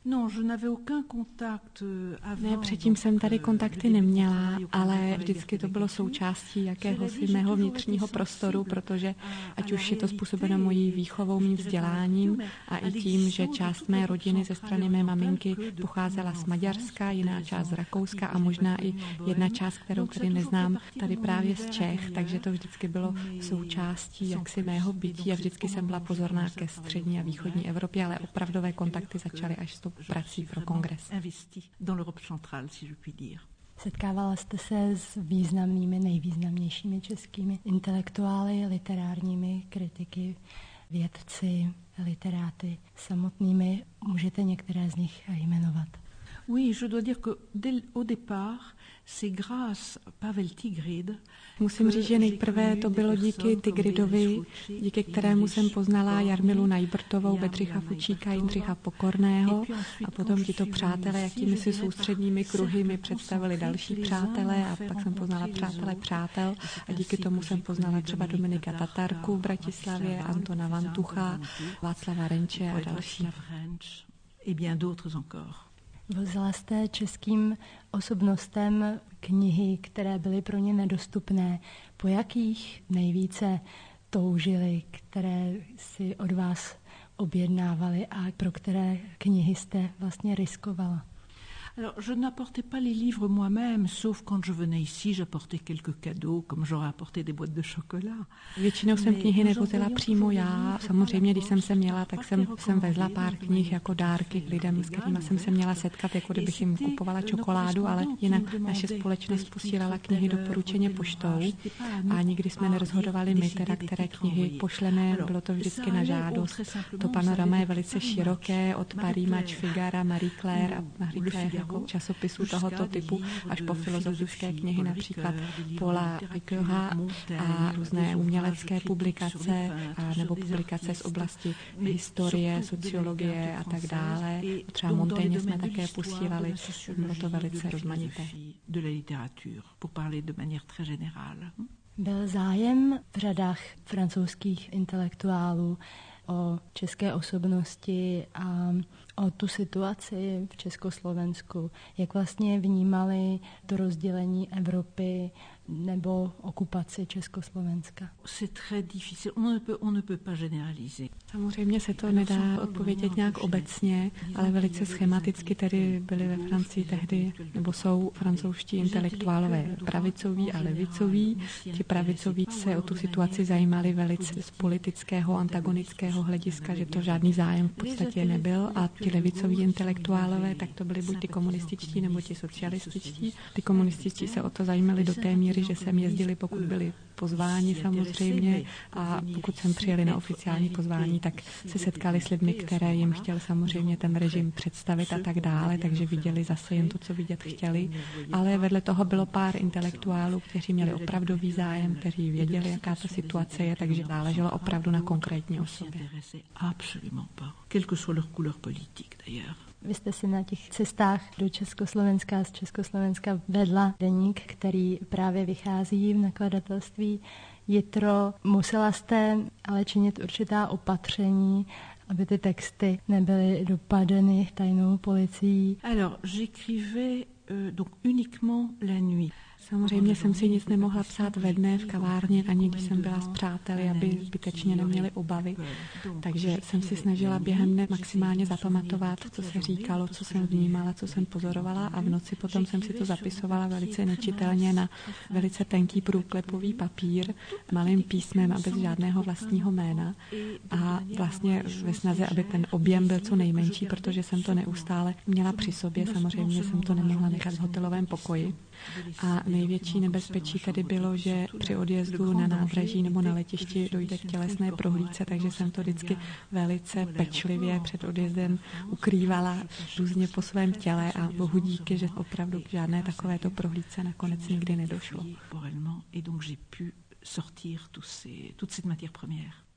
Ne, předtím jsem tady kontakty neměla, ale vždycky to bylo součástí jakéhosi mého vnitřního prostoru, protože ať už je to způsobeno mojí výchovou, mým vzděláním a i tím, že část mé rodiny ze strany mé maminky pocházela z Maďarska, jiná část z Rakouska a možná i jedna část, kterou tady neznám, tady právě z Čech, takže to vždycky bylo součástí jaksi mého bytí a vždycky jsem byla pozorná ke střední a východní Evropě, ale opravdové kontakty začaly až s tou prací pro kongres. Setkávala jste se s významnými, nejvýznamnějšími českými intelektuály, literárními kritiky, vědci, literáty samotnými. Můžete některé z nich jmenovat? Oui, je dois dire que au départ, c'est grâce Pavel Tigrid. Musím říct, že nejprve to bylo díky Tigridovi, díky kterému jsem poznala Jarmilu Najbrtovou, Bedřicha Fučíka, Jindřicha Pokorného a potom tito přátelé, jakými si soustředními kruhy mi představili další přátelé a pak jsem poznala přátelé přátel a díky tomu jsem poznala třeba Dominika Tatarku v Bratislavě, Antona Vantucha, Václava Renče a další. Et bien d'autres encore. Vozila jste českým osobnostem knihy, které byly pro ně nedostupné. Po jakých nejvíce toužili, které si od vás objednávali a pro které knihy jste vlastně riskovala? Alors, je n'apportais pas les livres moi-même, sauf quand je venais ici, j'apportais quelques cadeaux, comme j'aurais apporté des boîtes de chocolat. Většinou jsem knihy nevozila přímo já. Samozřejmě, když jsem se měla, tak jsem vezla pár knih jako dárky k lidem, s kterými jsem se měla setkat, jako kdybych jim kupovala čokoládu, ale jinak naše společnost posílala knihy doporučeně poštou a nikdy jsme nerozhodovali my, teda, které knihy pošleme, bylo to vždycky na žádost. To panorama je velice široké, od Paris Match, Figara, Marie Claire a Marie Claire jako časopisů tohoto typu, až po filozofické knihy, například Paula Ricoeura a různé umělecké publikace nebo publikace z oblasti historie, sociologie a tak dále. Třeba Montaigne jsme také posílali, bylo to velice rozmanité. Byl zájem v řadách francouzských intelektuálů o české osobnosti a o tu situaci v Československu, jak vlastně vnímali to rozdělení Evropy nebo okupaci Československa. Samozřejmě se to nedá odpovědět nějak obecně, ale velice schematicky tedy byli ve Francii tehdy, nebo jsou francouzští intelektuálové pravicoví a levicoví. Ti pravicoví se o tu situaci zajímali velice z politického, antagonického hlediska, že to žádný zájem v podstatě nebyl a ti levicoví intelektuálové, tak to byli buď ty komunističtí nebo ti socialističtí. Ty komunističtí se o to zajímali do té míry, že sem jezdili, pokud byli pozváni samozřejmě a pokud sem přijeli na oficiální pozvání, tak se setkali s lidmi, které jim chtěl samozřejmě ten režim představit a tak dále, takže viděli zase jen to, co vidět chtěli. Ale vedle toho bylo pár intelektuálů, kteří měli opravdový zájem, kteří věděli, jaká ta situace je, takže záleželo opravdu na konkrétní osobě. Vy jste si na těch cestách do Československa, z Československa vedla deník, který právě vychází v nakladatelství Jitro. Musela jste ale činit určitá opatření, aby ty texty nebyly dopadeny tajnou policií. Alors, j'écrivais donc uniquement la nuit. Samozřejmě jsem si nic nemohla psát ve dne v kavárně, ani když jsem byla s přáteli, aby zbytečně neměli obavy. Takže jsem si snažila během dne maximálně zapamatovat, co se říkalo, co jsem vnímala, co jsem pozorovala a v noci potom jsem si to zapisovala velice nečitelně na velice tenký průklepový papír, malým písmem a bez žádného vlastního jména. A vlastně ve snaze, aby ten objem byl co nejmenší, protože jsem to neustále měla při sobě, samozřejmě jsem to nemohla nechat v hotelovém pokoji. A největší nebezpečí tedy bylo, že při odjezdu na nádraží nebo na letišti dojde k tělesné prohlídce, takže jsem to vždycky velice pečlivě před odjezdem ukrývala různě po svém těle a bohu díky, že opravdu k žádné takovéto prohlídce nakonec nikdy nedošlo. Sortir toute cette matière première.